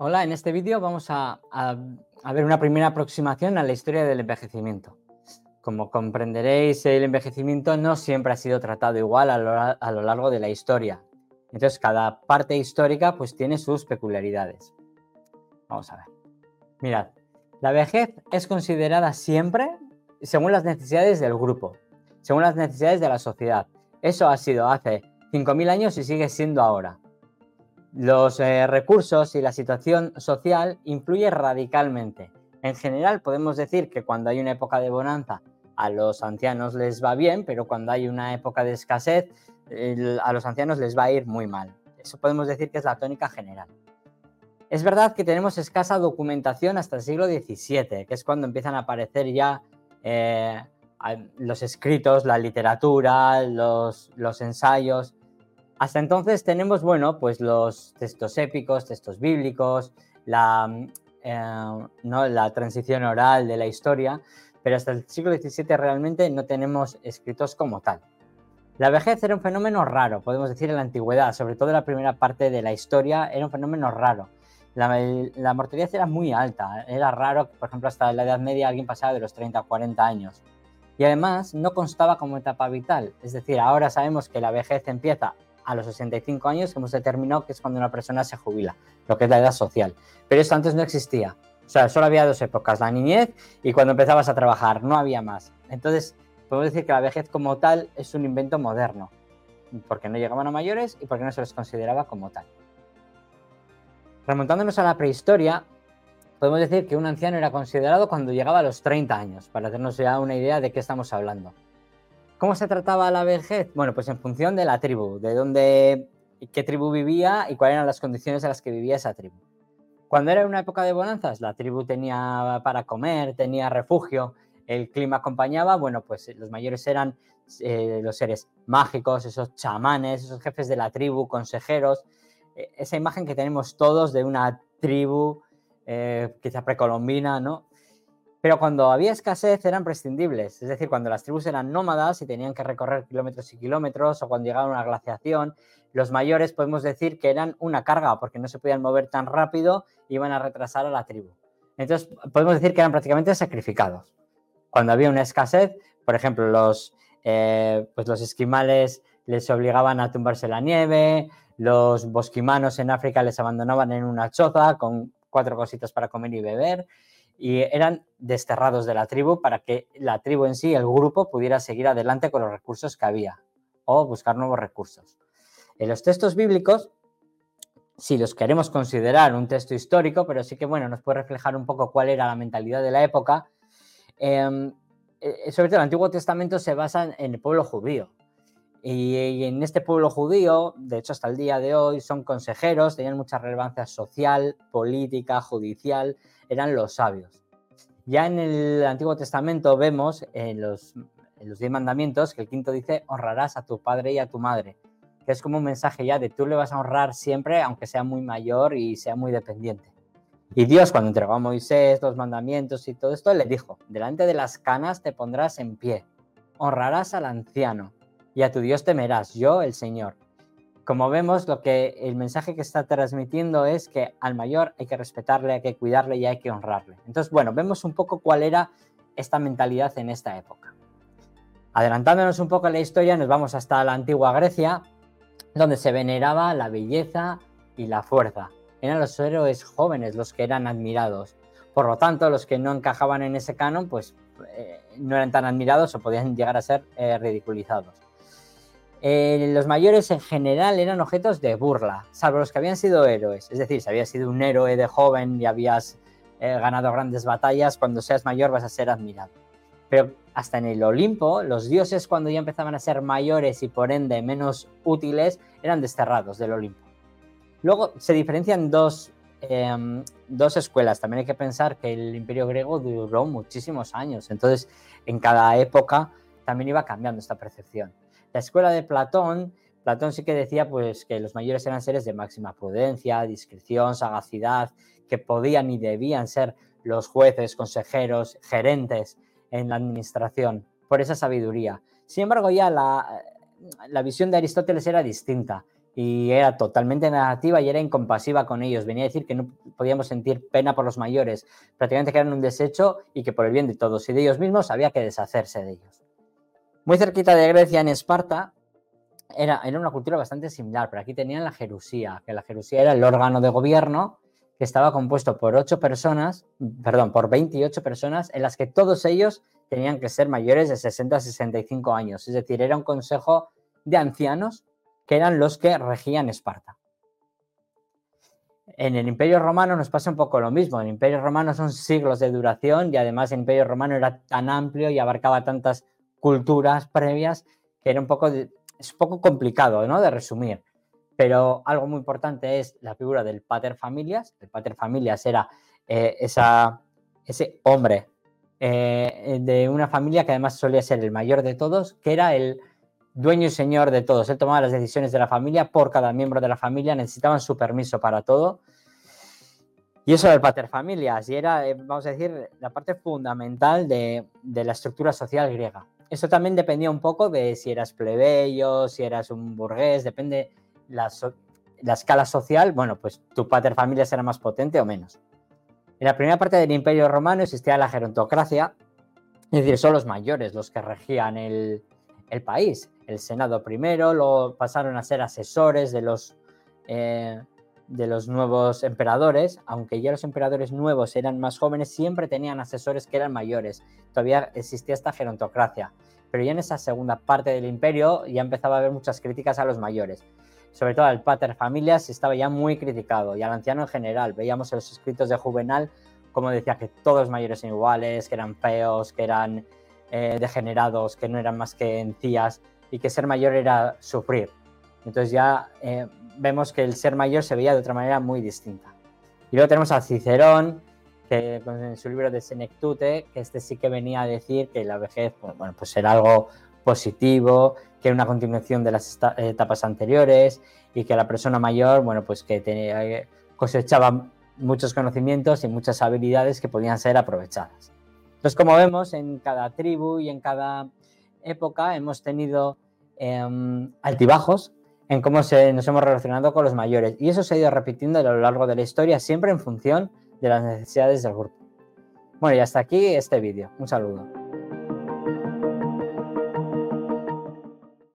Hola, en este vídeo vamos a ver una primera aproximación a la historia del envejecimiento. Como comprenderéis, el envejecimiento no siempre ha sido tratado igual a lo largo de la historia. Entonces, cada parte histórica pues tiene sus peculiaridades. Vamos a ver. Mirad, la vejez es considerada siempre según las necesidades del grupo, según las necesidades de la sociedad. Eso ha sido hace 5.000 años y sigue siendo ahora. Los recursos y la situación social influyen radicalmente. En general, podemos decir que cuando hay una época de bonanza, a los ancianos les va bien, pero cuando hay una época de escasez, a los ancianos les va a ir muy mal. Eso podemos decir que es la tónica general. Es verdad que tenemos escasa documentación hasta el siglo XVII, que es cuando empiezan a aparecer ya los escritos, la literatura, los ensayos. Hasta entonces tenemos, bueno, pues los textos épicos, textos bíblicos, ¿no? La transición oral de la historia, pero hasta el siglo XVII realmente no tenemos escritos como tal. La vejez era un fenómeno raro, podemos decir, en la antigüedad, sobre todo en la primera parte de la historia, era un fenómeno raro. La mortalidad era muy alta, era raro que, por ejemplo, hasta la Edad Media alguien pasara de los 30 a 40 años. Y además no constaba como etapa vital, es decir, ahora sabemos que la vejez empieza a los 65 años, hemos determinado que es cuando una persona se jubila, lo que es la edad social. Pero esto antes no existía. O sea, solo había dos épocas, la niñez y cuando empezabas a trabajar, no había más. Entonces, podemos decir que la vejez como tal es un invento moderno, porque no llegaban a mayores y porque no se les consideraba como tal. Remontándonos a la prehistoria, podemos decir que un anciano era considerado cuando llegaba a los 30 años, para hacernos ya una idea de qué estamos hablando. ¿Cómo se trataba la vejez? Bueno, pues en función de la tribu, qué tribu vivía y cuáles eran las condiciones en las que vivía esa tribu. Cuando era una época de bonanzas, la tribu tenía para comer, tenía refugio, el clima acompañaba, bueno, pues los mayores eran los seres mágicos, esos chamanes, esos jefes de la tribu, consejeros, esa imagen que tenemos todos de una tribu quizá precolombina, ¿no? Pero cuando había escasez eran prescindibles, es decir, cuando las tribus eran nómadas y tenían que recorrer kilómetros y kilómetros, o cuando llegaba una glaciación, los mayores podemos decir que eran una carga porque no se podían mover tan rápido y iban a retrasar a la tribu. Entonces podemos decir que eran prácticamente sacrificados. Cuando había una escasez, por ejemplo, pues los esquimales les obligaban a tumbarse en la nieve, los bosquimanos en África les abandonaban en una choza con 4 cositas para comer y beber, y eran desterrados de la tribu para que la tribu en sí, el grupo, pudiera seguir adelante con los recursos que había o buscar nuevos recursos. En los textos bíblicos, si los queremos considerar un texto histórico, pero sí que bueno, nos puede reflejar un poco cuál era la mentalidad de la época, sobre todo el Antiguo Testamento se basa en el pueblo judío. Y en este pueblo judío, de hecho hasta el día de hoy, son consejeros, tenían mucha relevancia social, política, judicial, eran los sabios. Ya en el Antiguo Testamento vemos en los 10 mandamientos que el quinto dice honrarás a tu padre y a tu madre, que es como un mensaje ya de tú le vas a honrar siempre aunque sea muy mayor y sea muy dependiente. Y Dios, cuando entregó a Moisés los mandamientos y todo esto, le dijo, delante de las canas te pondrás en pie, honrarás al anciano y a tu Dios temerás, yo el Señor. Como vemos, el mensaje que está transmitiendo es que al mayor hay que respetarle, hay que cuidarle y hay que honrarle. Entonces, bueno, vemos un poco cuál era esta mentalidad en esta época. Adelantándonos un poco en la historia, nos vamos hasta la antigua Grecia, donde se veneraba la belleza y la fuerza. Eran los héroes jóvenes los que eran admirados. Por lo tanto, los que no encajaban en ese canon, pues no eran tan admirados o podían llegar a ser ridiculizados. Los mayores en general eran objetos de burla, salvo los que habían sido héroes. Es decir, si habías sido un héroe de joven y habías ganado grandes batallas, cuando seas mayor vas a ser admirado. Pero hasta en el Olimpo, los dioses, cuando ya empezaban a ser mayores y por ende menos útiles, eran desterrados del Olimpo. Luego se diferencian dos escuelas. También hay que pensar que el Imperio griego duró muchísimos años, entonces en cada época también iba cambiando esta percepción. La escuela de Platón sí que decía pues, que los mayores eran seres de máxima prudencia, discreción, sagacidad, que podían y debían ser los jueces, consejeros, gerentes en la administración, por esa sabiduría. Sin embargo, ya la visión de Aristóteles era distinta. y era totalmente negativa y era incompasiva con ellos. Venía a decir que no podíamos sentir pena por los mayores, prácticamente que eran un desecho y que por el bien de todos y de ellos mismos había que deshacerse de ellos. Muy cerquita de Grecia, en Esparta, era una cultura bastante similar, pero aquí tenían la gerusía, que la gerusía era el órgano de gobierno que estaba compuesto por 28 personas, en las que todos ellos tenían que ser mayores de 60 a 65 años. Es decir, era un consejo de ancianos que eran los que regían Esparta. En el Imperio Romano nos pasa un poco lo mismo. El Imperio Romano son siglos de duración y además el Imperio Romano era tan amplio y abarcaba tantas culturas previas que era es un poco complicado, ¿no?, de resumir. Pero algo muy importante es la figura del pater familias. El pater familias era ese hombre de una familia que además solía ser el mayor de todos, que era el dueño y señor de todos. Él tomaba las decisiones de la familia por cada miembro de la familia, necesitaban su permiso para todo. Y eso era el paterfamilias, y era, vamos a decir, la parte fundamental de la estructura social griega. Eso también dependía un poco de si eras plebeyo, si eras un burgués, depende la escala social. Bueno, pues tu paterfamilias era más potente o menos. En la primera parte del Imperio Romano existía la gerontocracia, es decir, son los mayores los que regían el país. El Senado primero, luego pasaron a ser asesores de los nuevos emperadores. Aunque ya los emperadores nuevos eran más jóvenes, siempre tenían asesores que eran mayores. Todavía existía esta gerontocracia. Pero ya en esa segunda parte del imperio ya empezaba a haber muchas críticas a los mayores. Sobre todo al pater familias estaba ya muy criticado, y al anciano en general. Veíamos en los escritos de Juvenal como decía que todos los mayores eran iguales, que eran feos, que eran degenerados, que no eran más que encías, y que ser mayor era sufrir. Entonces ya vemos que el ser mayor se veía de otra manera muy distinta. Y luego tenemos a Cicerón, que en su libro de Senectute, que sí que venía a decir que la vejez pues era algo positivo, que era una continuación de las etapas anteriores, y que la persona mayor, pues que cosechaba muchos conocimientos y muchas habilidades que podían ser aprovechadas. Entonces, como vemos, en cada tribu y en cada época hemos tenido altibajos en cómo nos hemos relacionado con los mayores, y eso se ha ido repitiendo a lo largo de la historia, siempre en función de las necesidades del grupo. Bueno, y hasta aquí este vídeo. Un saludo.